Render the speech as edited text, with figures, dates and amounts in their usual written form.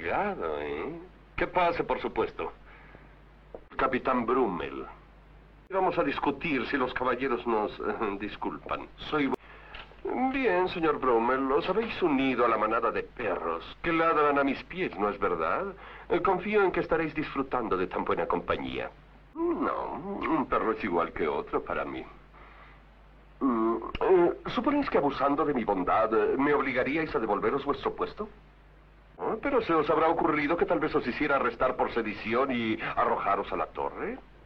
llegado, ¿eh? Que pase, por supuesto. Capitán Brummel. Vamos a discutir si los caballeros nos disculpan. Soy... Bien, señor Brummel, os habéis unido a la manada de perros que ladran a mis pies, ¿no es verdad? Confío en que estaréis disfrutando de tan buena compañía. No, un perro es igual que otro para mí. ¿Suponéis que abusando de mi bondad me obligaríais a devolveros vuestro puesto? Pero se os habrá ocurrido que tal vez os hiciera arrestar por sedición y arrojaros a la torre.